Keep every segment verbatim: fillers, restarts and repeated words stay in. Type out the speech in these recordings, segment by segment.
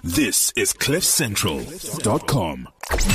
This is cliff central dot com.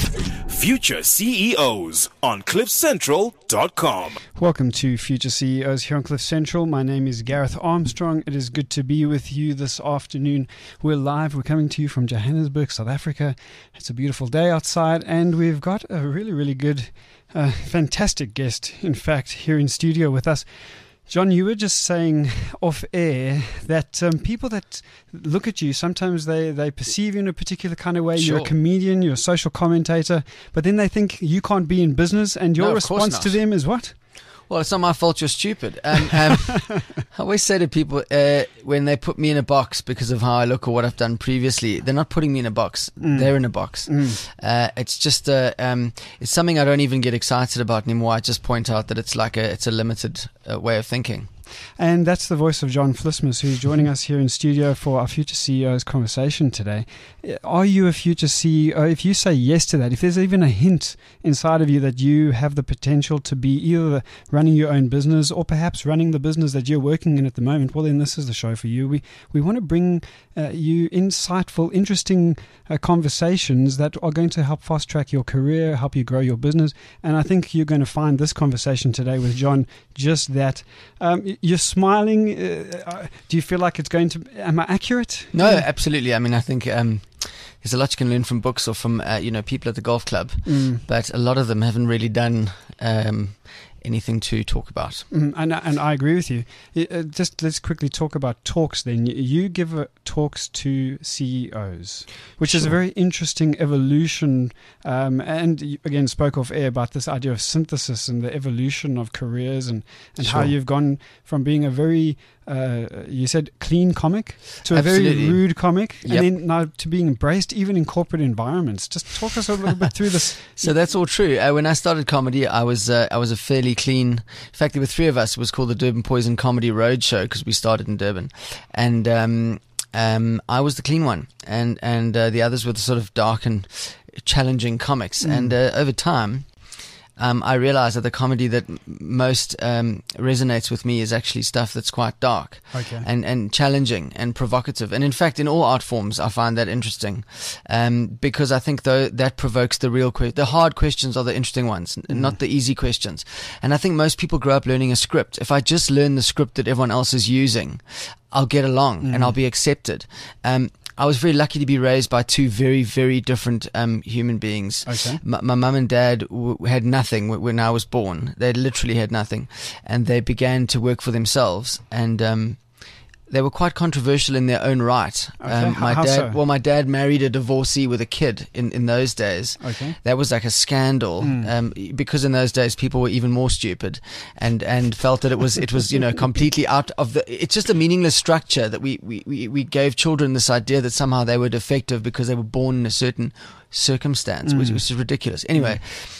Future C E Os on cliff central dot com. Welcome to Future C E Os here on Cliff Central. My name is Gareth Armstrong. It is good to be with you this afternoon. We're live. We're coming to you from Johannesburg, South Africa. It's a beautiful day outside, and we've got a really, really good, uh, fantastic guest, in fact, here in studio with us. John, you were just saying off air that um, people that look at you, sometimes they, they perceive you in a particular kind of way. Sure. You're a comedian, you're a social commentator, but then they think you can't be in business, and your No, of course response not. to them is what? Well, it's not my fault you're stupid. Um, um, I always say to people, uh, when they put me in a box because of how I look or what I've done previously, they're not putting me in a box. Mm. They're in a box. Mm. Uh, it's just uh, um, it's something I don't even get excited about anymore. I just point out that it's like a it's a limited uh, way of thinking. And that's the voice of John Vlismus, who's joining us here in studio for our Future C E Os conversation today. Are you a future C E O? If you say yes to that, if there's even a hint inside of you that you have the potential to be either running your own business or perhaps running the business that you're working in at the moment, well, then this is the show for you. We we want to bring uh, you insightful, interesting uh, conversations that are going to help fast track your career, help you grow your business. And I think you're going to find this conversation today with John just that. Um, You're smiling. Uh, do you feel like it's going to? Am I accurate? No, absolutely. I mean, I think um, there's a lot you can learn from books or from uh, you know people at the golf club, Mm. but a lot of them haven't really done um, anything to talk about. Mm, and and I agree with you. Uh, just let's quickly talk about talks. Then you give uh, talks to C E Os, which is a Sure. very interesting evolution. Um, and you, again, spoke off air about this idea of synthesis and the evolution of careers, and and how Sure. you've gone from being a very uh, you said clean comic to a very Absolutely. rude comic, Yep. and then now to being embraced even in corporate environments. Just talk us a little bit through this. So that's all true. Uh, when I started comedy, I was uh, I was a fairly clean. In fact, there were three of us. It was called the Durban Poison Comedy Roadshow because we started in Durban, and um, um, I was the clean one, and and uh, the others were the sort of dark and challenging comics. Mm. And uh, over time, um, I realized that the comedy that m- most um, resonates with me is actually stuff that's quite dark. Okay. And, and challenging and provocative. And in fact, in all art forms, I find that interesting um, because I think though that provokes the real que- the hard questions are the interesting ones, n- Mm. not the easy questions. And I think most people grow up learning a script. If I just learn the script that everyone else is using, I'll get along Mm. and I'll be accepted. Um, I was very lucky to be raised by two very, very different um, human beings. Okay. My, my mum and dad w- had nothing w- when I was born. They literally had nothing. And they began to work for themselves. And um, they were quite controversial in their own right. Okay, Um, how- my how dad, so? Well, my dad married a divorcee with a kid in, in those days. Okay. That was like a scandal, Mm. um, because in those days people were even more stupid, and, and felt that it was it was you know completely out of the. It's just a meaningless structure that we, we, we, we gave children this idea that somehow they were defective because they were born in a certain circumstance, Mm. which, which is ridiculous. Anyway.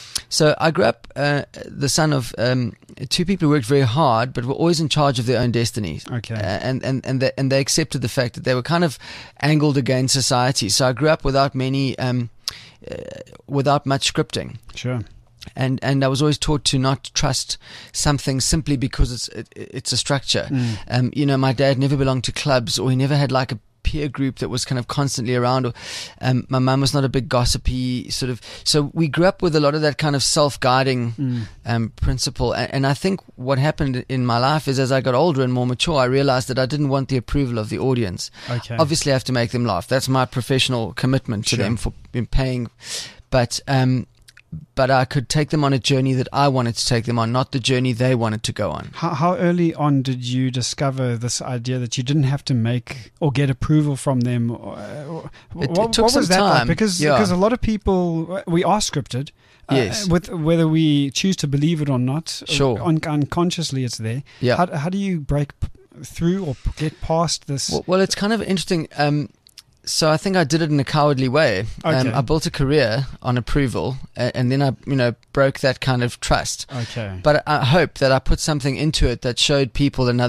So I grew up uh, the son of um, two people who worked very hard, but were always in charge of their own destinies. Okay. Uh, and and and they, and they accepted the fact that they were kind of angled against society. So I grew up without many, um, uh, without much scripting. Sure. And and I was always taught to not trust something simply because it's it, it's a structure. Mm. Um, you know, my dad never belonged to clubs, or he never had like a peer group that was kind of constantly around. Or um, my mum was not a big gossipy sort of. So we grew up with a lot of that kind of self-guiding Mm. um, principle. And, and I think what happened in my life is, as I got older and more mature, I realized that I didn't want the approval of the audience. Okay. Obviously, I have to make them laugh. That's my professional commitment to Sure. them for in paying. But um, but I could take them on a journey that I wanted to take them on, not the journey they wanted to go on. How, how early on did you discover this idea that you didn't have to make or get approval from them? Or, or, It- what, it took what was some that like? time, Because yeah. because a lot of people, we are scripted. uh, Yes. with whether we choose to believe it or not. Sure. Un- unconsciously, it's there. Yeah. How, how do you break p- through or p- get past this? Well, well, it's kind of interesting. Um, so I think I did it in a cowardly way. Um, Okay. I built a career on approval, and, and then I, you know, broke that kind of trust. okay. But I hope that I put something into it that showed people another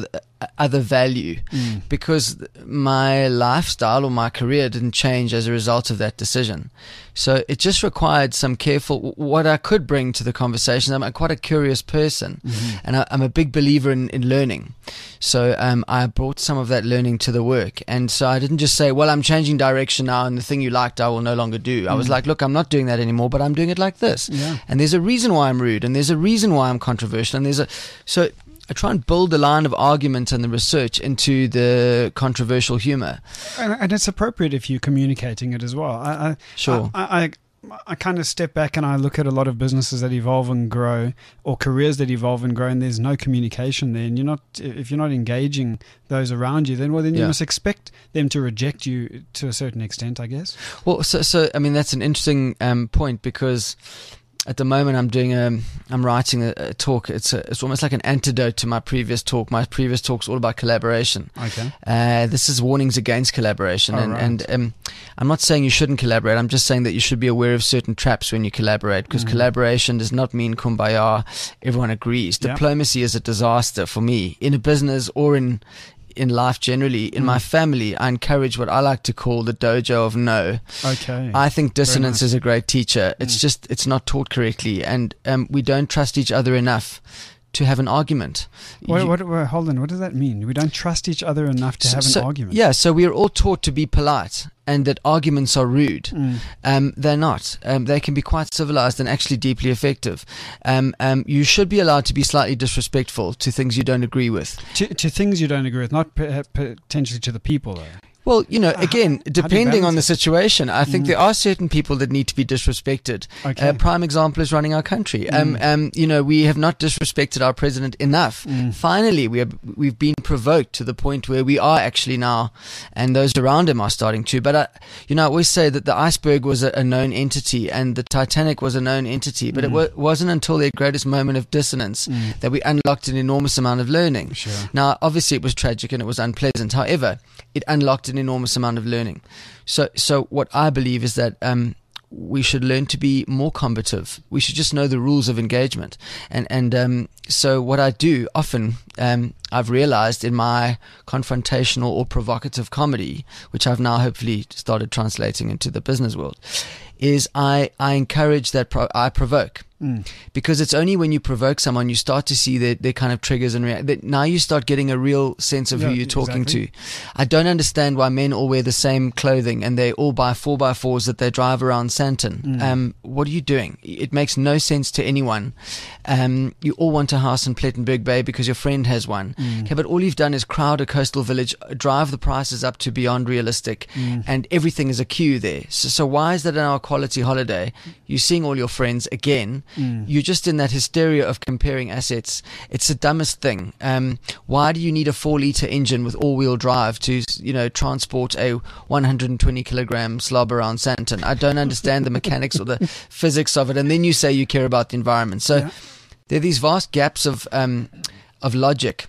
other value Mm. because my lifestyle or my career didn't change as a result of that decision. So it just required some careful, what I could bring to the conversation. I'm a, quite a curious person, Mm-hmm. and I, I'm a big believer in, in learning. So um, I brought some of that learning to the work. And so I didn't just say, well, I'm changing direction now and the thing you liked I will no longer do. I was Mm. like, look, I'm not doing that anymore, but I'm doing it like this. Yeah. And there's a reason why I'm rude, and there's a reason why I'm controversial, and there's a so I try and build a line of argument and the research into the controversial humor. And, and it's appropriate if you're communicating it as well. I, I, Sure. I, I, I kind of step back and I look at a lot of businesses that evolve and grow, or careers that evolve and grow, and there's no communication there. And you're not, if you're not engaging those around you, then well, then you Yeah. must expect them to reject you to a certain extent, I guess. Well, so so I mean that's an interesting um, point, because at the moment I'm doing a, I'm writing a, a talk. It's a, it's almost like an antidote to my previous talk. My previous talk's all about collaboration. Okay. Uh, this is warnings against collaboration, Oh, and, right. and um, I'm not saying you shouldn't collaborate. I'm just saying that you should be aware of certain traps when you collaborate, because Mhm. collaboration does not mean kumbaya. Everyone agrees. Yeah. Diplomacy is a disaster for me in a business or in in life generally. In Mm. my family, I encourage what I like to call the dojo of no. Okay. I think dissonance nice. is a great teacher. It's Mm. just it's not taught correctly, and um, we don't trust each other enough to have an argument. what, You- what, what, hold on. What does that mean? We don't trust each other enough to so- have an so- argument. Yeah, so we are all taught to be polite, and that arguments are rude. Mm. Um, they're not. Um, they can be quite civilized and actually deeply effective. Um, um, you should be allowed to be slightly disrespectful to things you don't agree with. To, to things you don't agree with, not per, potentially to the people, though. Well, you know, Uh, how- again, how do you depending on the balance it? situation, I think Mm. there are certain people that need to be disrespected. Okay. A prime example is running our country. Um, Mm. um, you know, we have not disrespected our president enough. Mm. Finally, we have, we've been provoked to the point where we are actually now, and those around him are starting to. But, I, you know, I always say that the iceberg was a, a known entity and the Titanic was a known entity, but Mm. it wa- wasn't until their greatest moment of dissonance Mm. that we unlocked an enormous amount of learning. Sure. Now, obviously, it was tragic and it was unpleasant. However, it unlocked an enormous amount of learning. So, so what I believe is that um, we should learn to be more combative. We should just know the rules of engagement. And and um, so, what I do often, um, I've realized in my confrontational or provocative comedy, which I've now hopefully started translating into the business world, is I I encourage that pro- I provoke. Mm. Because it's only when you provoke someone you start to see their, their kind of triggers and react. That now you start getting a real sense of Yeah, who you're talking exactly. to. I don't understand why men all wear the same clothing and they all buy four by fours that they drive around Santon. Mm. Um, what are you doing? It makes no sense to anyone. Um, you all want a house in Plettenberg Bay because your friend has one. Mm. Okay, but all you've done is crowd a coastal village, drive the prices up to beyond realistic, Mm. and everything is a queue there. So, so why is that in our quality holiday? You're seeing all your friends again. Mm. You're just in that hysteria of comparing assets. It's the dumbest thing. Um, why do you need a four-liter engine with all-wheel drive to, you know, transport a one hundred twenty kilogram slob around Santon? I don't understand the mechanics or the physics of it. And then you say you care about the environment. So Yeah. there are these vast gaps of um, of logic.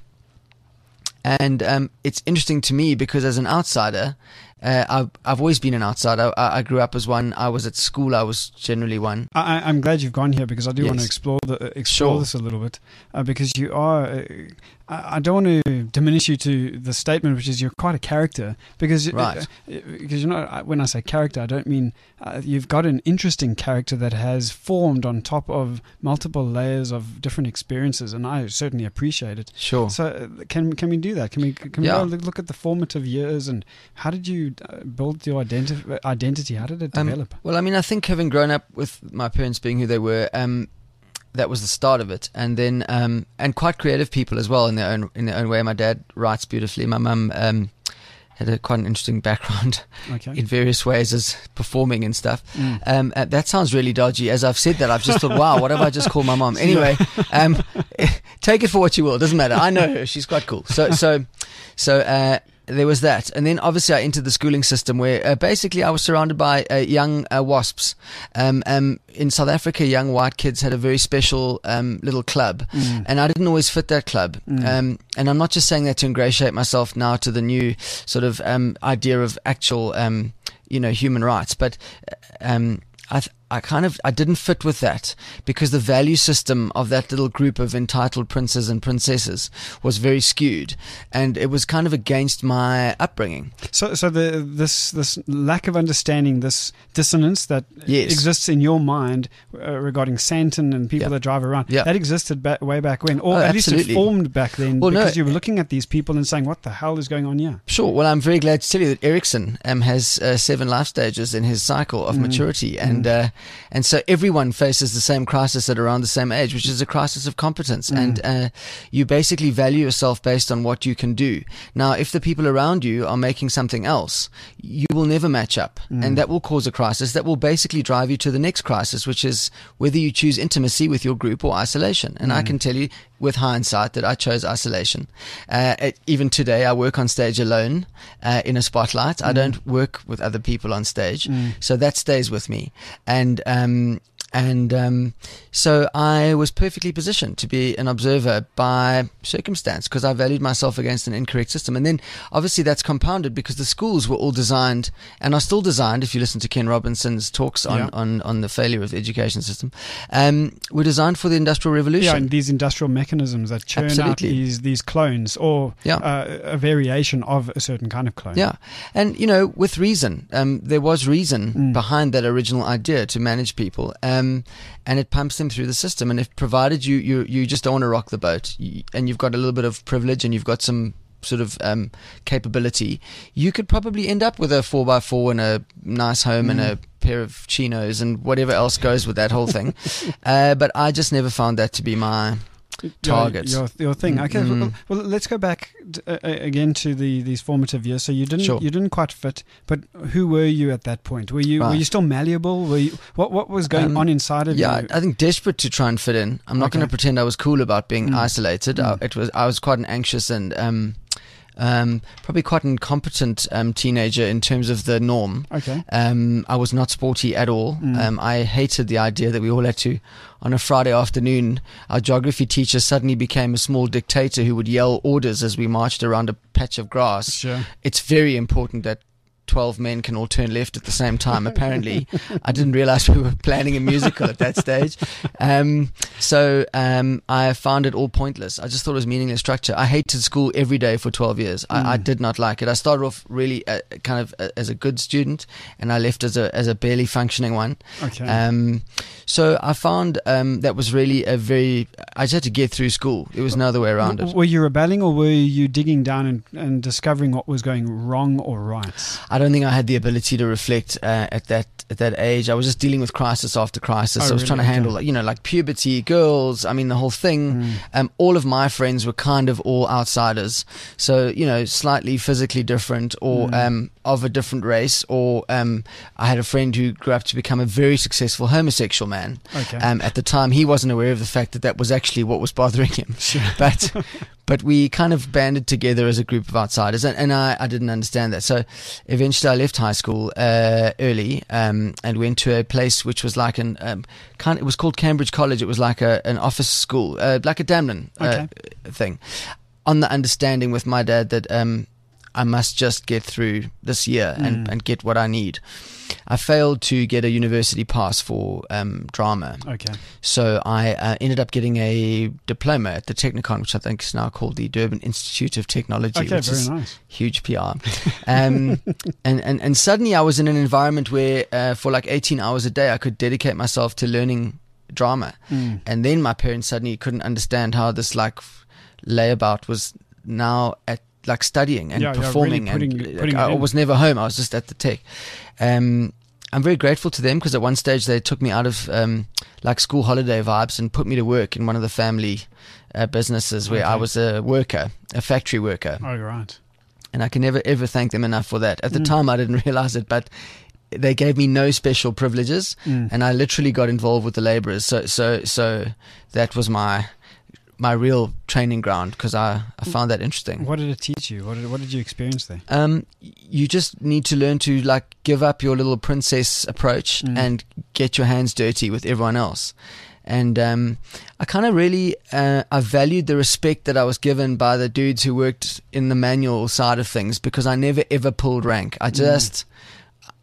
And um, it's interesting to me because as an outsider, uh, I've, I've always been an outsider. I, I grew up as one. I was at school. I was generally one. I, I'm glad you've gone here because I do want to Yes. explore the uh, explore Sure. this a little bit uh, because you are. Uh, I I don't want to diminish you to the statement, which is you're quite a character. Because Right. uh, because you know when I say character, I don't mean uh, you've got an interesting character that has formed on top of multiple layers of different experiences, and I certainly appreciate it. Sure. So uh, can can we do that? Can we can Yeah. we go look at the formative years and how did you uh, build your identi- identity? How did it Um, develop? Well, I mean, I think having grown up with my parents being who they were, um, that was the start of it, and then um, and quite creative people as well in their own in their own way. My dad writes beautifully. My mum um, had a quite an interesting background Okay. in various ways as performing and stuff. Mm. Um, uh, that sounds really dodgy. As I've said that, I've just thought, wow, what have I just called my mom? Anyway, um, take it for what you will. It doesn't matter. I know her. She's quite cool. So, so, so. Uh, there was that, and then obviously I entered the schooling system where uh, basically I was surrounded by uh, young uh, wasps. Um, um, in South Africa, young white kids had a very special um, little club, Mm. and I didn't always fit that club. Mm. Um, and I'm not just saying that to ingratiate myself now to the new sort of um, idea of actual, um, you know, human rights, but um, I, th- I kind of I didn't fit with that because the value system of that little group of entitled princes and princesses was very skewed, and it was kind of against my upbringing. So, so the this this lack of understanding, this dissonance that Yes. exists in your mind uh, regarding Santon and people Yeah. that drive around, Yeah. that existed back, way back when, or Oh, at least it absolutely. formed back then, Well, no, because you were looking at these people and saying, "What the hell is going on here?" Sure. Well, I'm very glad to tell you that Ericsson um, has uh, seven life stages in his cycle of Mm. maturity, and uh, and so everyone faces the same crisis at around the same age, which is a crisis of competence, Mm. and uh, you basically value yourself based on what you can do. Now, if the people around you are making something else, you will never match up, Mm. and that will cause a crisis that will basically drive you to the next crisis, which is whether you choose intimacy with your group or isolation. And I Mm. can tell you with hindsight that I chose isolation. Uh, it, even today, I work on stage alone uh, in a spotlight. I Mm. don't work with other people on stage, Mm. so that stays with me. And um, and um, so I was perfectly positioned to be an observer by circumstance because I valued myself against an incorrect system. And then obviously that's compounded because the schools were all designed and are still designed, if you listen to Ken Robinson's talks on, Yeah. on, on the failure of the education system, um, were designed for the Industrial Revolution. Yeah, and these industrial mechanisms that churn Absolutely. out these these clones, or Yeah. uh, a variation of a certain kind of clone. Yeah, and you know, with reason, um, there was reason Mm. behind that original idea to manage people, um, and it pumps them through the system. And if provided you you you just don't want to rock the boat, you, and you've got a little bit of privilege, and you've got some sort of um, capability, you could probably end up with a four by four and a nice home Mm. and a pair of chinos and whatever else goes with that whole thing. uh, but I just never found that to be my target. Your, your, your thing. Okay, Mm. well, well, let's go back t- uh, again to the these formative years. So you didn't Sure. you didn't quite fit, but who were you at that point? Were you were Right. you still malleable? Were you, what what was going Um, on inside of Yeah, you? I think desperate to try and fit in. I'm not Okay. going to pretend I was cool about being Mm. isolated. Mm. I, it was I was quite an anxious and um, um, probably quite an incompetent um, teenager in terms of the norm. Okay. Um, I was not sporty at all. Mm. Um, I hated the idea that we all had to, on a Friday afternoon, our geography teacher suddenly became a small dictator who would yell orders as we marched around a patch of grass. Sure. It's very important that twelve men can all turn left at the same time, apparently. I didn't realize we were planning a musical at that stage. Um, so um, I found it all pointless. I just thought it was meaningless structure. I hated school every day for twelve years. I, Mm. I did not like it. I started off really uh, kind of uh, as a good student, and I left as a as a barely functioning one. Okay. Um, so I found um, that was really a very... I just had to get through school. There was no other way around W- it. Were you rebelling, or were you digging down and, and discovering what was going wrong or right? I don't think I had the ability to reflect uh, at that at that age. I was just dealing with crisis after crisis. Oh, I was really? trying to Okay. handle, like, you know, like puberty, girls. I mean, the whole thing. Mm. Um, all of my friends were kind of all outsiders. So, you know, slightly physically different, or Mm. um, of a different race. Or um, I had a friend who grew up to become a very successful homosexual man. Okay. Um, at the time, he wasn't aware of the fact that that was actually what was bothering him. Sure. But but we kind of banded together as a group of outsiders, and, and I, I didn't understand that. So eventually I left high school uh, early um, and went to a place which was like an um, kind. It was called Cambridge College. It was like a, an office school, uh, like a Damlin uh, Okay. thing, on the understanding with my dad that um, I must just get through this year and, Mm. and get what I need. I failed to get a university pass for um, drama. Okay. So I uh, ended up getting a diploma at the Technikon, which I think is now called the Durban Institute of Technology, Okay. which Very is nice. huge P R. Um, and, and, and suddenly I was in an environment where uh, for like eighteen hours a day I could dedicate myself to learning drama. Mm. And then my parents suddenly couldn't understand how this like layabout was now at like studying and Yeah, yeah, really performing. putting- and like, putting it I in. was never home. I was just at the Tech. Um, I'm very grateful to them because at one stage they took me out of um, like school holiday vibes and put me to work in one of the family uh, businesses where I Okay. was a worker, a factory worker. Oh, right. And I can never ever thank them enough for that. At the Mm. time I didn't realize it, but they gave me no special privileges, Mm. and I literally got involved with the laborers. So so so that was my my real training ground because I, I found that interesting. What did it teach you? What did, what did you experience there? Um, you just need to learn to like give up your little princess approach Mm. and get your hands dirty with everyone else. And um, I kind of really uh, I valued the respect that I was given by the dudes who worked in the manual side of things because I never ever pulled rank. I just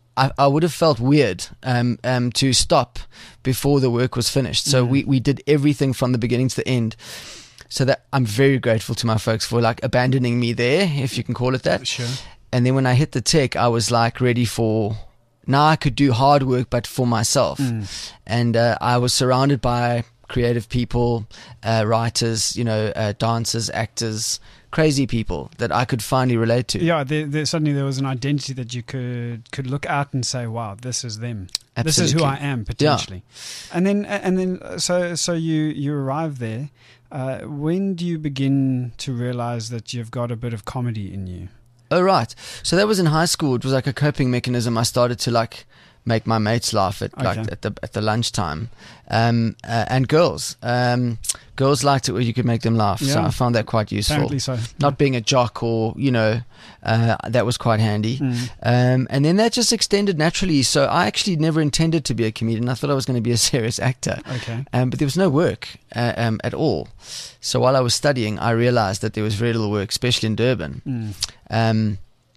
I, I would have felt weird um, um, to stop before the work was finished. So Mm. we, we did everything from the beginning to the end. So that I'm very grateful to my folks for like abandoning me there, if you can call it that. Sure. And then when I hit the tech, I was like ready for, now I could do hard work, but for myself. Mm. And uh, I was surrounded by creative people, uh, writers, you know, uh, dancers, actors, crazy people that I could finally relate to. Yeah, there, there, suddenly there was an identity that you could could look at and say, "Wow, this is them. This is who I Absolutely. am potentially." Yeah. And then, and then, so so you you arrive there. Uh, when do you begin to realize that you've got a bit of comedy in you? Oh, right. So that was in high school. It was like a coping mechanism. I started to like make my mates laugh at like Okay. at the at the lunchtime, um, uh, and girls. Um, girls liked it when you could make them laugh. So Yeah. I found that quite useful. Apparently so. Not being a jock or you know, uh, that was quite handy. Mm. Um, and then that just extended naturally. So I actually never intended to be a comedian. I thought I was going to be a serious actor. Okay. Um, but there was no work uh, um, at all. So while I was studying, I realized that there was very little work, especially in Durban. Mm. Um,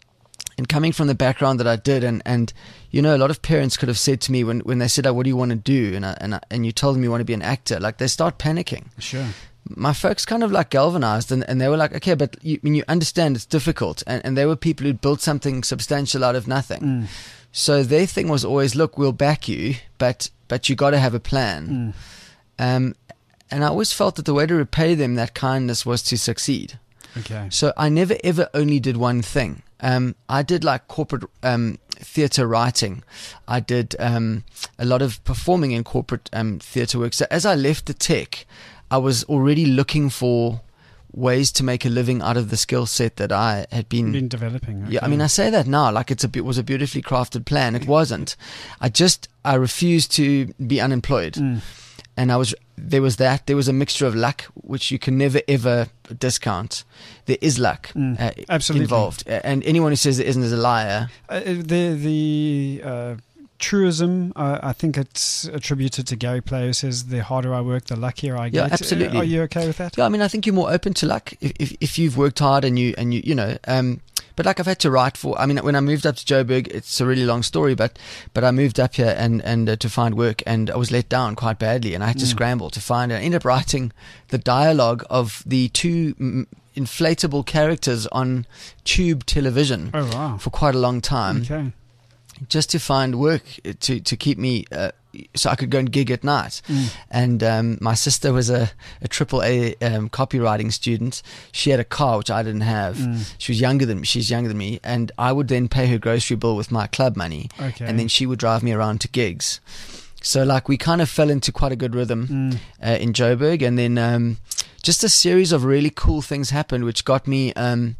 and coming from the background that I did, and, and you know, a lot of parents could have said to me when, when they said, oh, what do you want to do? And, I, and, I, and you told them you want to be an actor, like they start panicking. Sure. My folks kind of like galvanized, and, and they were like, okay, but you, I mean, you understand it's difficult. And, and they were people who'd built something substantial out of nothing. Mm. So their thing was always, look, we'll back you, but, but you got to have a plan. Mm. Um, and I always felt that the way to repay them that kindness was to succeed. Okay. So I never ever only did one thing. Um, I did like corporate um, theatre writing. I did um, a lot of performing in corporate um, theatre work. So as I left the tech, I was already looking for ways to make a living out of the skill set that I had been, Been developing. Okay. yeah, I mean, I say that now like it's a it was a beautifully crafted plan. It wasn't. I just I refused to be unemployed. Mm. And I was there was that there was a mixture of luck, which you can never ever discount. There is luck Mm, uh, absolutely. involved, and anyone who says there isn't is a liar. Uh, the the uh, truism, uh, I think it's attributed to Gary Player, who says, the harder I work, the luckier I Yeah, get. absolutely. Uh, Are you okay with that? Yeah, I mean, I think you're more open to luck if if, if you've worked hard and you and you you know. Um, but like I've had to write for. I mean, when I moved up to Joburg, it's a really long story, but but I moved up here and and uh, to find work, and I was let down quite badly, and I had to Mm. scramble to find it. I ended up writing the dialogue of the two mm, inflatable characters on tube television Oh, wow. for quite a long time, Okay. just to find work to to keep me uh, so I could go and gig at night. Mm. And um, my sister was a, a triple A um, copywriting student. She had a car which I didn't have. Mm. She was younger than me. She's younger than me, and I would then pay her grocery bill with my club money, Okay. and then she would drive me around to gigs. So like we kind of fell into quite a good rhythm Mm. uh, in Joburg, and then um, just a series of really cool things happened, which got me. Um,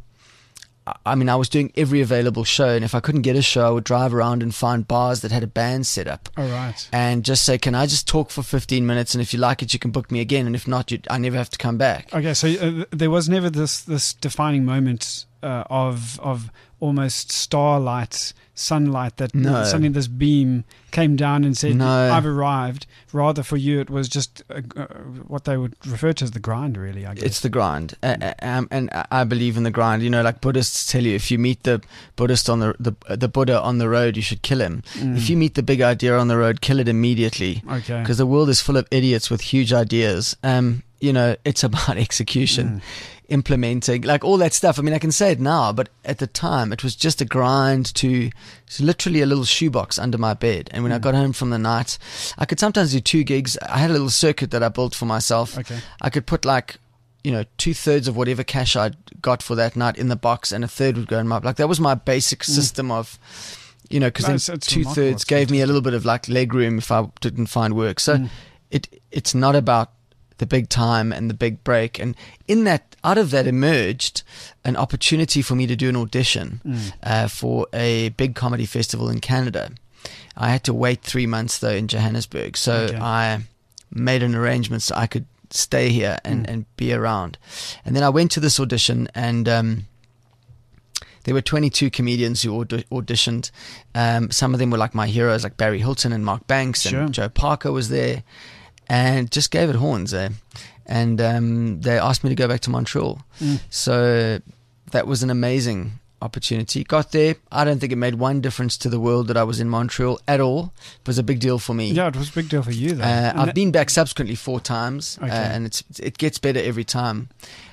I mean, I was doing every available show, and if I couldn't get a show, I would drive around and find bars that had a band set up All right. and just say, can I just talk for fifteen minutes? And if you like it, you can book me again. And if not, you, I never have to come back. Okay, so uh, there was never this this defining moment uh, of of almost starlight, sunlight that No. suddenly this beam came down and said, No. "I've arrived." Rather, for you, it was just uh, uh, what they would refer to as the grind. Really, I guess. It's the grind. Uh, uh, um, and I believe in the grind. You know, like Buddhists tell you, if you meet the Buddhist on the, the, the Buddha on the road, you should kill him. Mm. If you meet the big idea on the road, kill it immediately. Okay. Because the world is full of idiots with huge ideas. Um, you know, it's about execution. Mm. Implementing, like all that stuff. I mean, I can say it now, but at the time, it was just a grind to it's literally a little shoebox under my bed. And when I Mm. got home from the night, I could sometimes do two gigs. I had a little circuit that I built for myself. Okay. I could put like, you know, two thirds of whatever cash I'd got for that night in the box, and a third would go in my, like that was my basic system of, you know, because No, then it's- it's two remarkable. thirds It's gave me a little bit of like leg room if I didn't find work. So Mm. it it's not about the big time and the big break. And in that, out of that emerged an opportunity for me to do an audition Mm. uh, for a big comedy festival in Canada. I had to wait three months though in Johannesburg. So Okay. I made an arrangement so I could stay here and, Mm. and be around. And then I went to this audition, and um, there were twenty-two comedians who aud- auditioned. Um, some of them were like my heroes, like Barry Hilton and Mark Banks, and Sure. Joe Parker was there, and just gave it horns. Eh? And um, they asked me to go back to Montreal. Mm. So that was an amazing opportunity. Got there. I don't think it made one difference to the world that I was in Montreal at all. It was a big deal for me. Yeah, it was a big deal for you, though. Uh, I've that- been back subsequently four times, Okay. uh, and it's it gets better every time.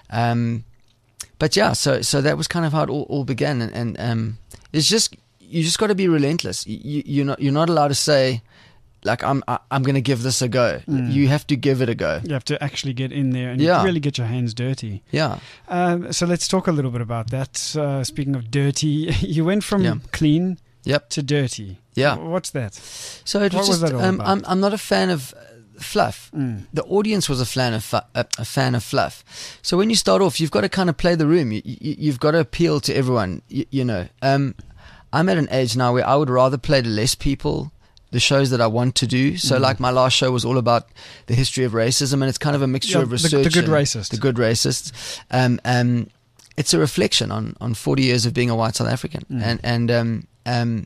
Um, but yeah, so so that was kind of how it all, all began, and, and um, it's just you just got to be relentless. You, you're not you're not allowed to say, like, I'm I, I'm going to give this a go. Mm. You have to give it a go. You have to actually get in there and Yeah. really get your hands dirty. Yeah. Um, so let's talk a little bit about that. Uh, speaking of dirty, you went from Yeah. clean Yep. to dirty. Yeah. What's that? So it What was was just that all um, about? I'm I'm not a fan of uh, fluff. Mm. The audience was a fan of fu- a, a fan of fluff. So when you start off, you've got to kind of play the room. You, you, you've got to appeal to everyone. You, you know, um, I'm at an age now where I would rather play to less people the shows that I want to do. So Mm. like my last show was all about the history of racism, and it's kind of a mixture Yeah, of the- research. the good and racist. The good racist. Um, um, it's a reflection on, on forty years of being a white South African. Mm. And, and um, um,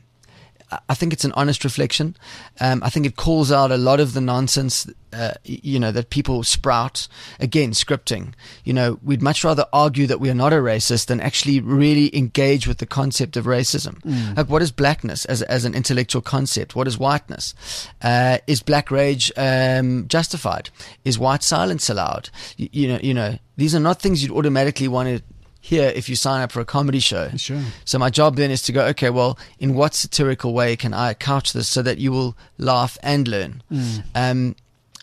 I think it's an honest reflection. Um, I think it calls out a lot of the nonsense, uh, you know, that people sprout. Again, scripting. You know, we'd much rather argue that we are not a racist than actually really engage with the concept of racism. Mm. Like, what is blackness as as an intellectual concept? What is whiteness? Uh, is black rage um, justified? Is white silence allowed? You, you know, you know, these are not things you'd automatically want to hear if you sign up for a comedy show. Sure. So my job then is to go, okay, well, in what satirical way can I couch this so that you will laugh and learn? Mm. Um,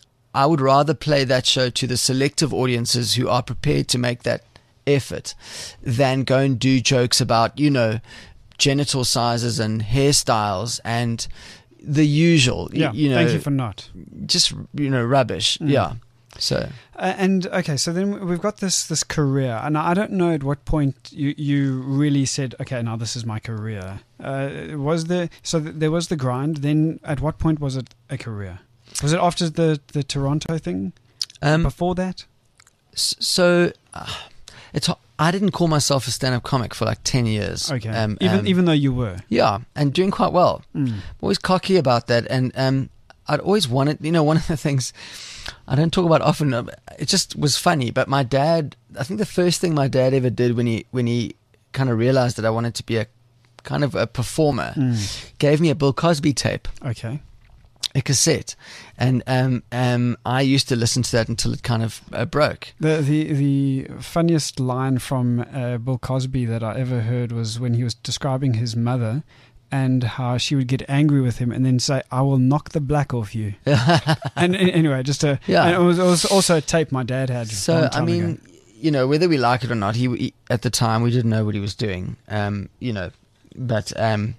I would rather play that show to the selective audiences who are prepared to make that effort than go and do jokes about, you know, genital sizes and hairstyles and the usual, y- Yeah. you know, Thank you for not. just, you know, rubbish. Mm. Yeah. So, Uh, and okay, so then we've got this this career, and I don't know at what point you you really said, okay, now this is my career. Uh, was there so th- there was the grind? Then at what point was it a career? Was it after the the Toronto thing? um, Before that? S- So, uh, it's I didn't call myself a stand-up comic for like ten years. Okay, Um, even um, even though you were. yeah, and doing quite well. Mm. Always cocky about that, and um, I'd always wanted. You know, one of the things I don't talk about often. uh, It just was funny. But my dad, I think the first thing my dad ever did when he when he kind of realized that I wanted to be a kind of a performer, Mm. gave me a Bill Cosby tape. Okay. A cassette, and um, um, I used to listen to that until it kind of uh, broke. The the the funniest line from uh, Bill Cosby that I ever heard was when he was describing his mother and how she would get angry with him and then say, "I will knock the black off you." and, and anyway, just a Yeah. And it was, it was also a tape my dad had. a So long I time mean, ago. you know, whether we like it or not, he, he at the time we didn't know what he was doing. Um, you know, but um,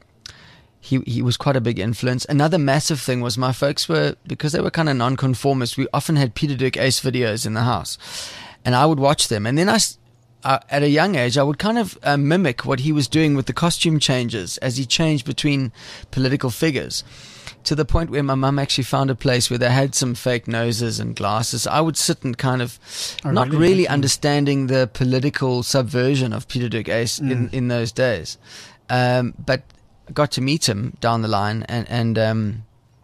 he he was quite a big influence. Another massive thing was my folks were, because they were kind of nonconformists, we often had Peter Dirk Ace videos in the house, and I would watch them, and then I. s- Uh, at a young age, I would kind of uh, mimic what he was doing with the costume changes as he changed between political figures, to the point where my mum actually found a place where they had some fake noses and glasses. I would sit and kind of Oh, not really? really Okay. understanding the political subversion of Peter Dirk Ace in, Mm. in those days. Um, but I got to meet him down the line, and, and um,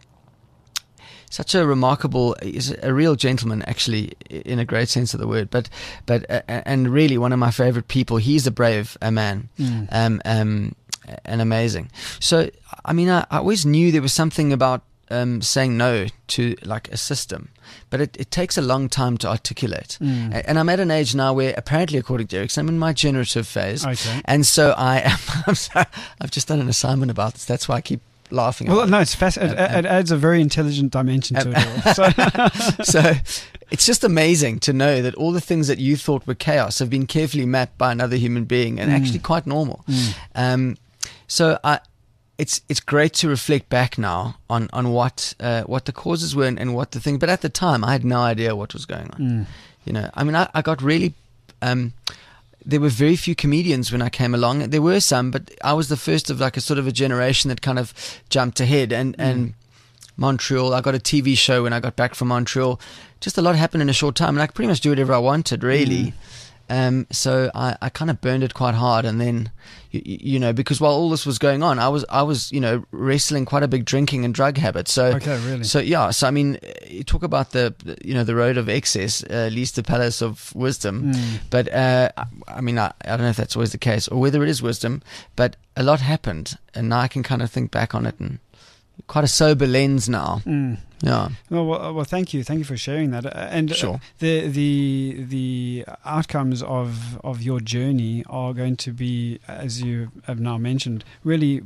such a remarkable, he's a real gentleman, actually, in a great sense of the word. But, but, uh, and really one of my favorite people. He's a brave uh, man, Mm. um, um, and amazing. So, I mean, I, I always knew there was something about um, saying no to like a system, but it, it takes a long time to articulate. Mm. A- And I'm at an age now where, apparently, according to Erickson, I'm in my generative phase, Okay. and so I am. I'm sorry, I've just done an assignment about this. That's why I keep laughing. Well, about no, it's fast. It, Um, um, it adds a very intelligent dimension to um, it all. So, it. So it's just amazing to know that all the things that you thought were chaos have been carefully mapped by another human being, and Mm. actually quite normal. Mm. Um, so I, it's it's great to reflect back now on on what uh, what the causes were and, and what the thing. But at the time, I had no idea what was going on. Mm. You know, I mean, I, I got really. Um, there were very few comedians when I came along. There were some, but I was the first of like a sort of a generation that kind of jumped ahead. And Mm. and Montreal, I got a T V show when I got back from Montreal. Just a lot happened in a short time, and I could pretty much do whatever I wanted, really. Mm. Um, so I, I kind of burned it quite hard, and then, you, you know, because while all this was going on, I was I was you know wrestling quite a big drinking and drug habit. So Okay, really? So yeah, so I mean, you talk about the you know the road of excess uh, leads to the palace of wisdom, Mm. but uh, I, I mean I, I don't know if that's always the case or whether it is wisdom, but a lot happened, and now I can kind of think back on it and quite a sober lens now. Mm. Yeah. Well, well, well, thank you, thank you for sharing that. Uh, And uh, Sure. the the the outcomes of of your journey are going to be, as you have now mentioned, really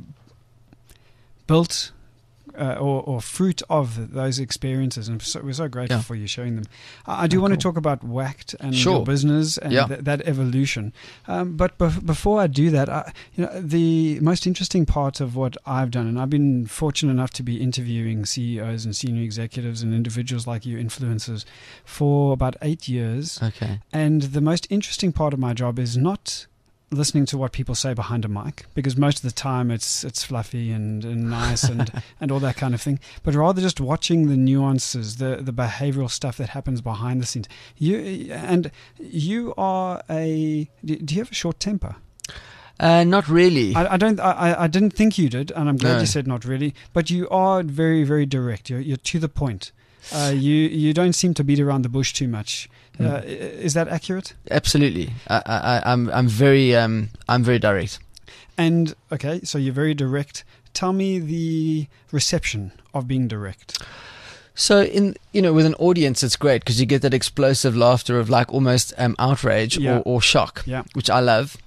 built uh, or, or fruit of those experiences, and so, we're so grateful Yeah. for you sharing them. I, I do Oh, want to cool. talk about Whacked and Sure. your business and Yeah. th- that evolution. Um, but bef- before I do that, I, you know, the most interesting part of what I've done, and I've been fortunate enough to be interviewing C E Os and senior executives and individuals like you, influencers, for about eight years. Okay. And the most interesting part of my job is not listening to what people say behind a mic, because most of the time it's it's fluffy and, and nice and, and all that kind of thing, but rather just watching the nuances, the the behavioral stuff that happens behind the scenes. You and you are a do do you have a short temper? Uh, not really. I, I don't. I, I didn't think you did, and I'm glad No. you said not really. But you are very, very direct. You're, you're to the point. Uh, you you don't seem to beat around the bush too much. Uh, Mm. i- Is that accurate? Absolutely. I, I, I'm I'm very um I'm very direct. And okay, so you're very direct. Tell me the reception of being direct. So in you know with an audience, it's great because you get that explosive laughter of like almost um outrage Yeah. or, or shock, Yeah. which I love.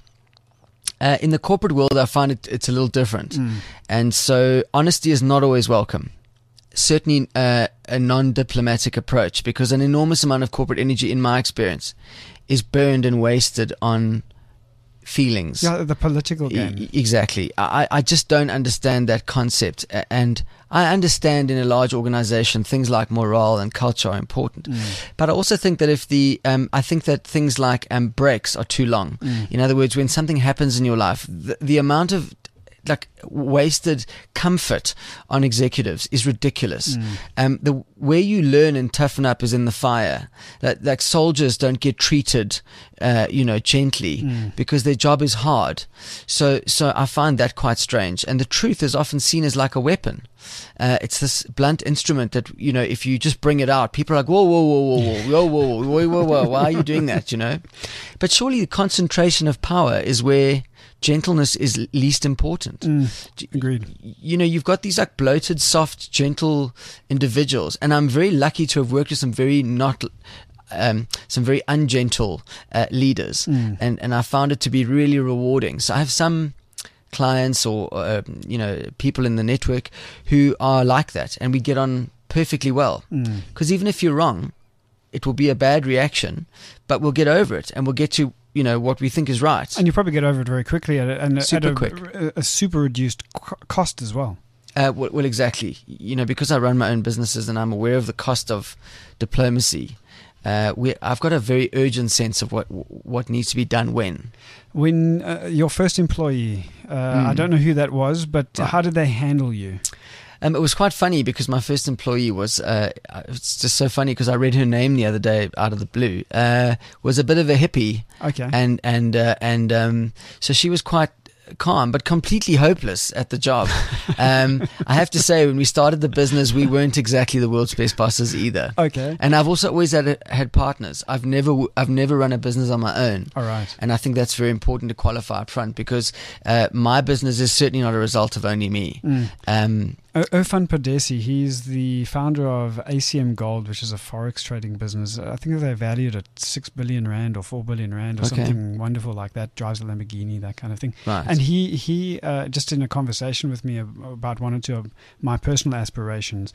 Uh, in the corporate world, I find it it's a little different, Mm. and so honesty is not always welcome. Certainly uh, a non-diplomatic approach, because an enormous amount of corporate energy, in my experience, is burned and wasted on feelings. Yeah, the political game. E- Exactly. I, I just don't understand that concept. A- And I understand in a large organization things like morale and culture are important. Mm. But I also think that if the, um, I think that things like um, breaks are too long. Mm. In other words, when something happens in your life, the, the amount of like wasted comfort on executives is ridiculous. Mm. Um, the where you learn and toughen up is in the fire. Like, like soldiers don't get treated, uh, you know, gently Mm. because their job is hard. So, so I find that quite strange. And the truth is often seen as like a weapon. Uh, it's this blunt instrument that, you know, if you just bring it out, people are like, whoa, whoa, whoa, whoa, whoa, whoa, whoa, whoa, whoa, whoa, why are you doing that, you know? But surely the concentration of power is where gentleness is least important. Mm. Agreed. You know, you've got these like bloated, soft, gentle individuals, and I'm very lucky to have worked with some very not, um, some very ungentle uh, leaders, Mm. and and I found it to be really rewarding. So I have some clients or uh, you know people in the network who are like that, and we get on perfectly well. Mm. Because even if you're wrong, it will be a bad reaction, but we'll get over it, and we'll get to you know what we think is right. And you probably get over it very quickly at a, and Super at a, quick. a, a super reduced co- cost as well. Uh, well, well, exactly. You know, because I run my own businesses and I'm aware of the cost of diplomacy. Uh, we, I've got a very urgent sense of what what needs to be done when. When uh, your first employee, uh, Mm. I don't know who that was, but Yeah. how did they handle you? Um, it was quite funny because my first employee was, uh, it's just so funny because I read her name the other day out of the blue, uh, was a bit of a hippie. Okay. And, and, uh, and, um, so she was quite calm, but completely hopeless at the job. Um, I have to say, when we started the business, we weren't exactly the world's best bosses either. Okay. And I've also always had, had partners. I've never, I've never run a business on my own. All right. And I think that's very important to qualify up front because, uh, my business is certainly not a result of only me. Mm. Um, Ir- Irfan Padesi, he's the founder of A C M Gold, which is a forex trading business. I think they're valued at six billion rand or four billion rand or Okay. something wonderful like that. Drives a Lamborghini, that kind of thing. right. And he he uh, just in a conversation with me ab- about one or two of my personal aspirations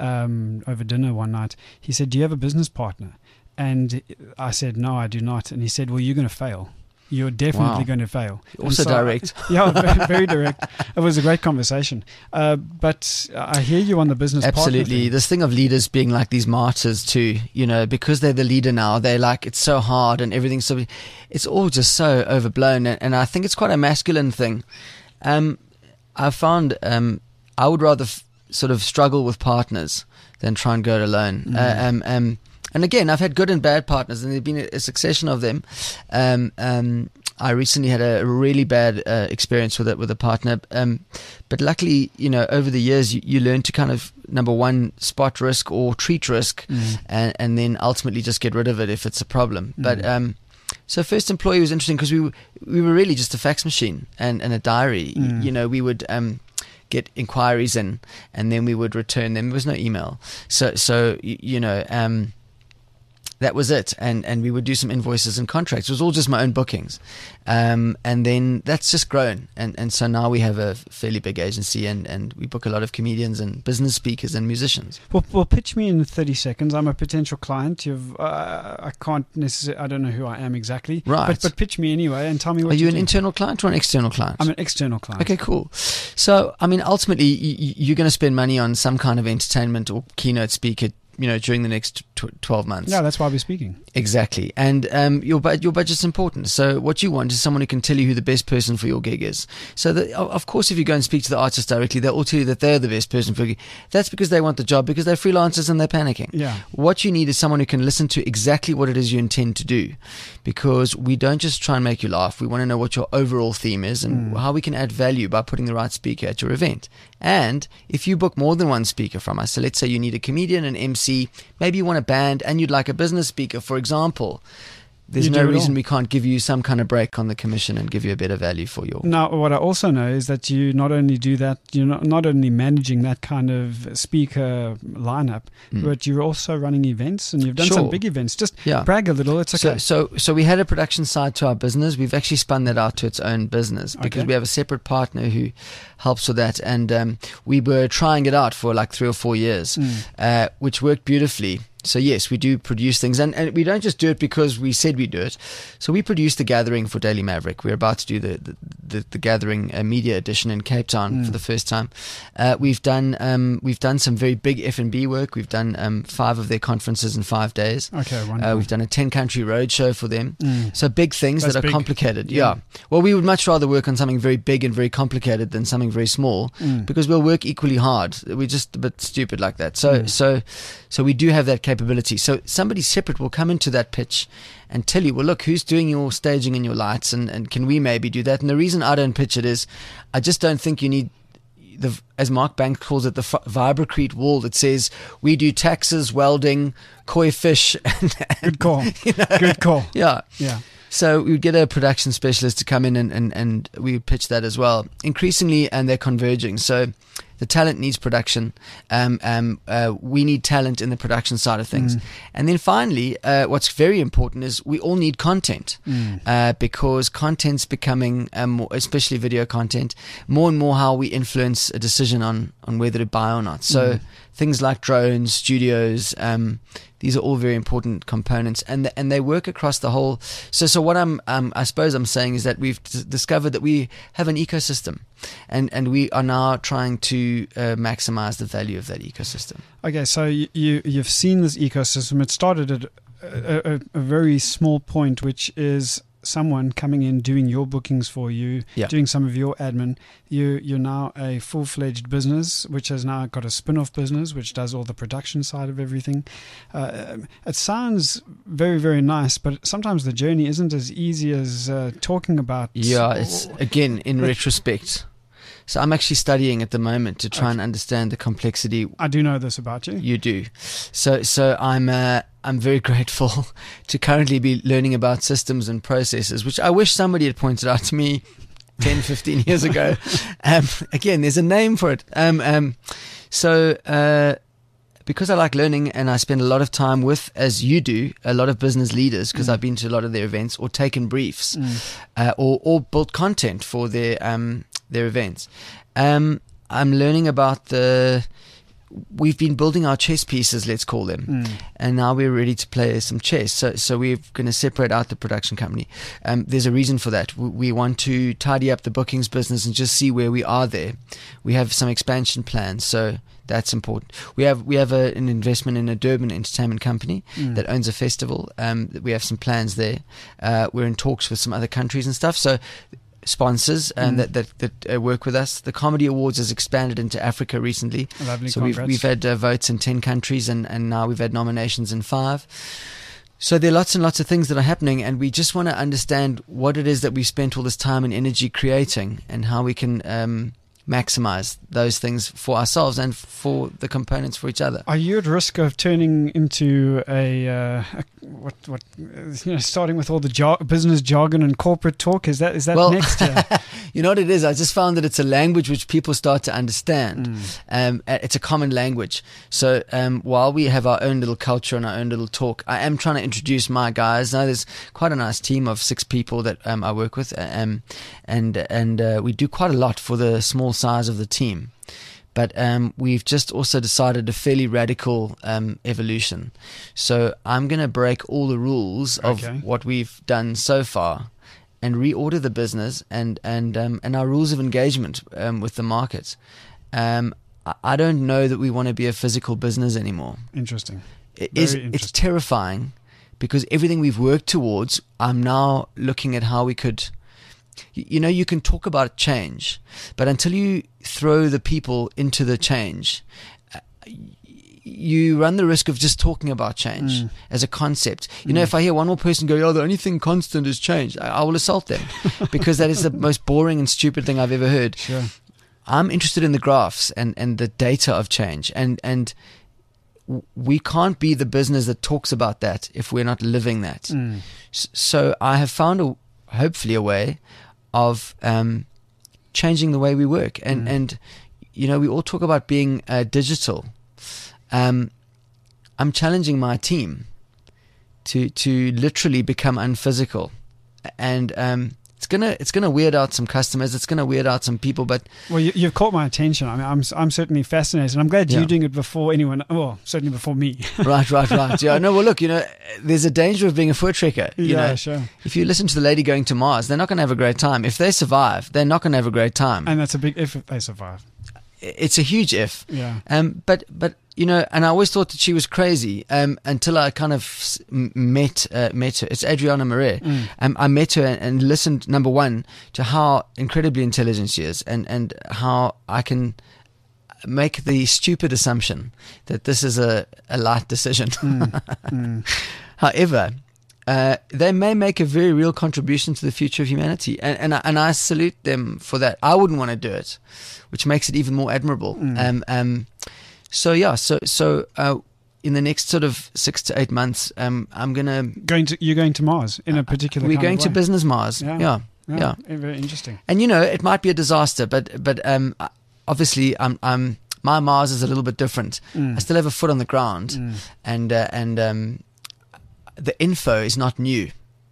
um, over dinner one night, he said, "Do you have a business partner?" And I said, "No, I do not." And he said, "Well, you're going to fail. You're definitely Wow. going to fail." And Also so- direct. Yeah, very, very direct. It was a great conversation. Uh, but I hear you on the business partner Absolutely. thing. This thing of leaders being like these martyrs too, you know, because they're the leader now, they're like, it's so hard and everything's so, it's all just so overblown. And, and I think it's quite a masculine thing. Um, I found, um, I would rather f- sort of struggle with partners than try and go it alone. Mm. Uh, um, um, And again, I've had good and bad partners, and there's been a, a succession of them. Um, um, I recently had a really bad uh, experience with it with a partner, um, but luckily, you know, over the years, you, you learn to kind of number one spot risk or treat risk, Mm. and, and then ultimately just get rid of it if it's a problem. Mm. But um, so first employee was interesting because we were, we were really just a fax machine and, and a diary. Mm. You know, we would um, get inquiries in, and then we would return them. There was no email, so so you, you know. Um, That was it, and and we would do some invoices and contracts. It was all just my own bookings, um, and then that's just grown, and and so now we have a fairly big agency, and, and we book a lot of comedians and business speakers and musicians. Well, well, pitch me in thirty seconds. I'm a potential client. You've, uh, I can't necessarily, I don't know who I am exactly. Right. But, but pitch me anyway and tell me what Are you an do. internal client or an external client? I'm an external client. Okay, cool. So, I mean, ultimately, you, you're going to spend money on some kind of entertainment or keynote speaker, you know, during the next tw- twelve months. Yeah, that's why we're speaking. Exactly. And um, your bu- your budget's important. So what you want is someone who can tell you who the best person for your gig is. So that, of course, if you go and speak to the artist directly, they'll all tell you that they're the best person for your gig. That's because they want the job, because they're freelancers and they're panicking. Yeah. What you need is someone who can listen to exactly what it is you intend to do, because we don't just try and make you laugh. We want to know what your overall theme is and Mm. how we can add value by putting the right speaker at your event. And if you book more than one speaker from us, so let's say you need a comedian, an M C, maybe you want a band, and you'd like a business speaker, for example, there's You no do it reason all. we can't give you some kind of break on the commission and give you a better value for your... Now, what I also know is that you not only do that, you're not, not only managing that kind of speaker lineup, Mm. but you're also running events, and you've done Sure. some big events. Just Yeah. brag a little. It's okay. So, so, so we had a production side to our business. We've actually spun that out to its own business because Okay. we have a separate partner who helps with that. And um, we were trying it out for like three or four years, Mm. uh, which worked beautifully. So yes, we do produce things, and, and we don't just do it because we said we do it. So we produced The Gathering for Daily Maverick. We're about to do the the, the, the Gathering uh, media edition in Cape Town Mm. for the first time. Uh, we've done um, we've done some very big F and B work. We've done um, five of their conferences in five days. Okay, wonderful. Uh, we've done a ten country roadshow for them. Mm. So big things That's that are big. complicated. Yeah. Yeah. Well, we would much rather work on something very big and very complicated than something very small, Mm. because we'll work equally hard. We're just a bit stupid like that. So, Mm. so, so we do have that capability. So somebody separate will come into that pitch and tell you, well, look, who's doing your staging and your lights, and, and can we maybe do that? And the reason I don't pitch it is I just don't think you need the, as Mark Banks calls it, the fi- Vibrocrete wall that says we do taxes, welding, koi fish. And, Good call. you know, Good call. yeah. Yeah. So we would get a production specialist to come in, and, and, and we would pitch that as well. Increasingly, and they're converging. So the talent needs production. Um, um, uh, we need talent in the production side of things. Mm. And then finally, uh, what's very important is we all need content, Mm. uh, because content's becoming, um, more, especially video content, more and more how we influence a decision on, on whether to buy or not. So Mm. things like drones, studios, um, these are all very important components, and the, and they work across the whole. So, so what I'm, um, I suppose I'm saying is that we've d- discovered that we have an ecosystem, and, and we are now trying to uh, maximize the value of that ecosystem. Okay, so you, you you've seen this ecosystem. It started at a, a, a very small point, which is someone coming in doing your bookings for you, Yeah. doing some of your admin. You you're now a full fledged business, which has now got a spin off business, which does all the production side of everything. Uh, it sounds very very nice, but sometimes the journey isn't as easy as uh, talking about. Yeah, it's again in retrospect. So I'm actually studying at the moment to try and understand the complexity. I do know this about you. You do. So so I'm uh, I'm very grateful to currently be learning about systems and processes, which I wish somebody had pointed out to me ten, fifteen years ago. Um, again, there's a name for it. Um, um, so uh, because I like learning, and I spend a lot of time with, as you do, a lot of business leaders, because Mm. I've been to a lot of their events or taken briefs, Mm. uh, or, or built content for their um, their events. Um, I'm learning about the. We've been building our chess pieces, let's call them, Mm. and now we're ready to play some chess. So, so we're going to separate out the production company. Um, there's a reason for that. We, we want to tidy up the bookings business and just see where we are there. We have some expansion plans, so that's important. We have we have a, an investment in a Durban entertainment company Mm. that owns a festival. Um, we have some plans there. Uh, we're in talks with some other countries and stuff. So sponsors and Mm. that that, that uh, work with us. The Comedy Awards has expanded into Africa recently. Lovely, so we've congrats. we've had uh, votes in ten countries, and, and now we've had nominations in five. So there are lots and lots of things that are happening, and we just want to understand what it is that we've spent all this time and energy creating, and how we can um, maximize those things for ourselves and for the components for each other. Are you at risk of turning into a, uh, a what what you know, starting with all the jar- business jargon and corporate talk? Is that is that Well, next year? You know what it is? I just found that it's a language which people start to understand. Mm. Um, uh, it's a common language. So um, while we have our own little culture and our own little talk, I am trying to introduce my guys. Now there's quite a nice team of six people that um, I work with, um, and and uh, we do quite a lot for the small size of the team. But um, we've just also decided a fairly radical um, evolution. So I'm going to break all the rules of Okay. what we've done so far and reorder the business and and um, and our rules of engagement um, with the market. Um, I, I don't know that we want to be a physical business anymore. Interesting. It Very is, it's interesting. terrifying because everything we've worked towards, I'm now looking at how we could... You know, you can talk about change, but until you throw the people into the change, uh, you run the risk of just talking about change Mm. as a concept. You know, if I hear one more person go, "Oh, the only thing constant is change," I, I will assault them because that is the most boring and stupid thing I've ever heard. Sure. I'm interested in the graphs and, and the data of change, and and w- we can't be the business that talks about that if we're not living that. Mm. S- So I have found a hopefully a way of um, changing the way we work, and Mm. and you know, we all talk about being uh, digital. Um, I'm challenging my team to to literally become unphysical, and um, it's gonna it's gonna weird out some customers. It's gonna weird out some people, but Well, you, you've caught my attention. I mean, I'm I'm certainly fascinated. I'm glad Yeah. you're doing it before anyone. Well, certainly before me. right, right, right. Yeah, no. Well, look, you know, there's a danger of being a foot trekker. You yeah, know, sure. if you listen to the lady going to Mars, they're not going to have a great time. If they survive, they're not going to have a great time. And that's a big if they survive. It's a huge if. Yeah. Um, but but you know, and I always thought that she was crazy um, until I kind of s- m- met uh, met her. It's Adriana Marais. Mm. Um, I met her and, and listened, number one, to how incredibly intelligent she is, and and how I can make the stupid assumption that this is a, a light decision. Mm. Mm. However, uh, they may make a very real contribution to the future of humanity, and and I, and I salute them for that. I wouldn't want to do it, which makes it even more admirable. Mm. Um, um, so yeah, so so uh, in the next sort of six to eight months, um, I'm gonna Going to you're going to Mars in a particular. we're kind going of to way. business Mars. Yeah. Yeah, Yeah, yeah. eh, very interesting. And you know, it might be a disaster, but but um, obviously, I'm I'm my Mars is a little bit different. Mm. I still have a foot on the ground, Mm. and uh, and um, the info is not new.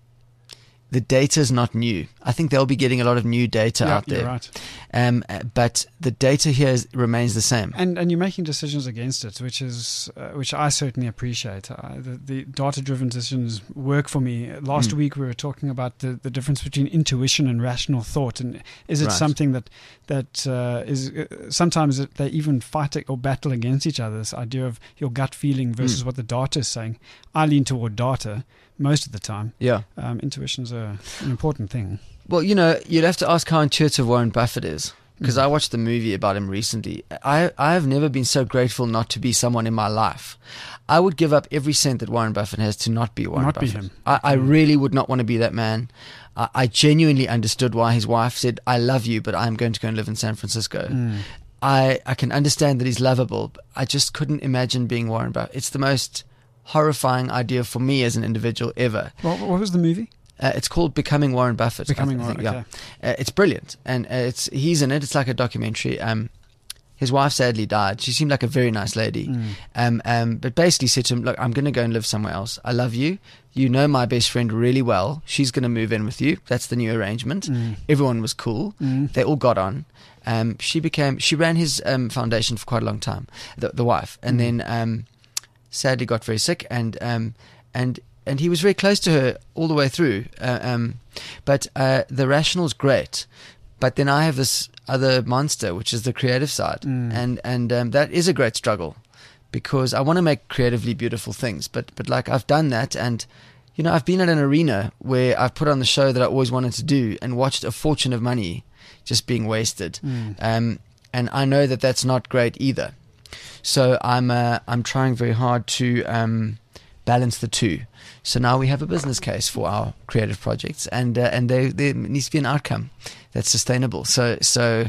The data is not new. I think they'll be getting a lot of new data Yeah, out there. You're right. Um, uh, but the data here is, remains the same. And and you're making decisions against it, which is uh, which I certainly appreciate. Uh, the, the data-driven decisions work for me. Last Mm. week we were talking about the, the difference between intuition and rational thought, and is it Right. something that that uh, is uh, sometimes it- they even fight or battle against each other. This idea of your gut feeling versus Mm. what the data is saying. I lean toward data most of the time. Yeah. Um, intuition's a, an important thing. Well, you know, you'd have to ask how intuitive Warren Buffett is. Because Mm. I watched the movie about him recently. I, I have never been so grateful not to be someone in my life. I would give up every cent that Warren Buffett has to not be Warren Not be Buffett. him. I, I Mm. really would not want to be that man. I, I genuinely understood why his wife said, "I love you, but I'm going to go and live in San Francisco." Mm. I, I can understand that he's lovable, but I just couldn't imagine being Warren Buffett. It's the most horrifying idea for me as an individual ever. What, what was the movie? Uh, it's called Becoming Warren Buffett. I Becoming th- I Warren. think, Okay. yeah. Uh, it's brilliant, and uh, it's he's in it. It's like a documentary. Um, his wife sadly died. She seemed like a very nice lady. Mm. Um, um, but basically said to him, "Look, I'm going to go and live somewhere else. I love you. You know my best friend really well. She's going to move in with you. That's the new arrangement." Mm. Everyone was cool. Mm. They all got on. Um, she became she ran his um, foundation for quite a long time. The, the wife, and Mm. then um, sadly got very sick, and um, and and he was very close to her all the way through. Uh, um, but uh, the rational's great, but then I have this other monster, which is the creative side, Mm. and and um, that is a great struggle, because I want to make creatively beautiful things, but but like I've done that, and You know, I've been at an arena where I've put on the show that I always wanted to do and watched a fortune of money just being wasted. Mm. Um, and I know that that's not great either. So I'm uh, I'm trying very hard to um, balance the two. So now we have a business case for our creative projects, and uh, and there, there needs to be an outcome that's sustainable. So so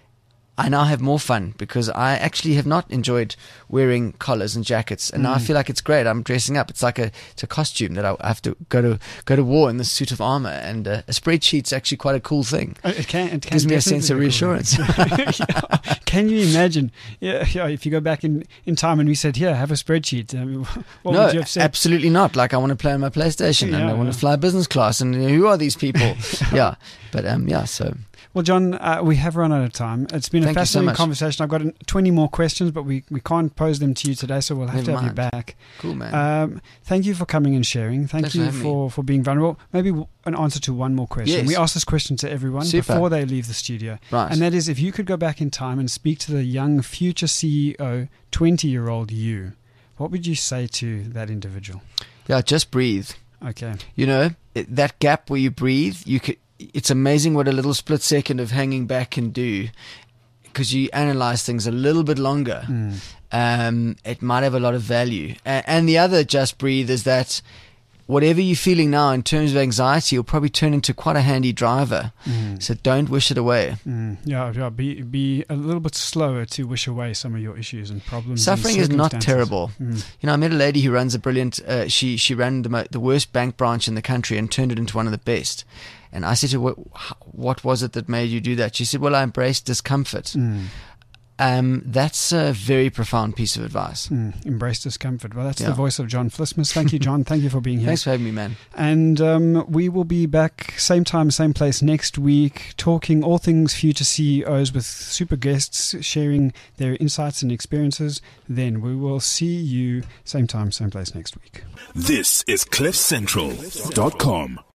I now have more fun because I actually have not enjoyed wearing collars and jackets, and mm. now I feel like it's great. I'm dressing up. It's like a it's a costume that I have to go to go to war in this suit of armor, and uh, a spreadsheet's actually quite a cool thing. It can it can gives me a sense of reassurance. Yeah. Can you imagine? Yeah, yeah, if you go back in, in time and we said, "Here, have a spreadsheet," I mean, what no, would you have said? Absolutely not. Like I want to play on my PlayStation, yeah, and I want yeah. to fly business class, and you know, who are these people? yeah. yeah, but um, yeah, so. Well, John, uh, we have run out of time. It's been a Thank fascinating so conversation. I've got twenty more questions, but we, we can't pose them to you today, so we'll have Never to have mind. you back. Cool, man. Um, thank you for coming and sharing. Thank Thanks you for, for, for being vulnerable. Maybe w- an answer to one more question. Yes. We ask this question to everyone Super. before they leave the studio. Right. And that is, if you could go back in time and speak to the young future C E O, twenty-year-old you, what would you say to that individual? Yeah, just breathe. Okay. You know, it, that gap where you breathe, you could... It's amazing what a little split second of hanging back can do, because you analyze things a little bit longer. Mm. Um, it might have a lot of value. And, and the other just breathe is that whatever you're feeling now in terms of anxiety will probably turn into quite a handy driver. Mm. So don't wish it away. Mm. Yeah, yeah. Be be a little bit slower to wish away some of your issues and problems. Suffering and is not terrible. Mm. You know, I met a lady who runs a brilliant. Uh, she she ran the mo- the worst bank branch in the country and turned it into one of the best. And I said to her, what, what was it that made you do that? She said, well, I embraced discomfort. Mm. Um, that's a very profound piece of advice. Mm. Embrace discomfort. Well, that's yeah. the voice of John Vlismas. Thank you, John. Thank you for being here. Thanks for having me, man. And um, we will be back same time, same place next week, talking all things future C E Os with super guests, sharing their insights and experiences. Then we will see you same time, same place next week. This is cliff central dot com.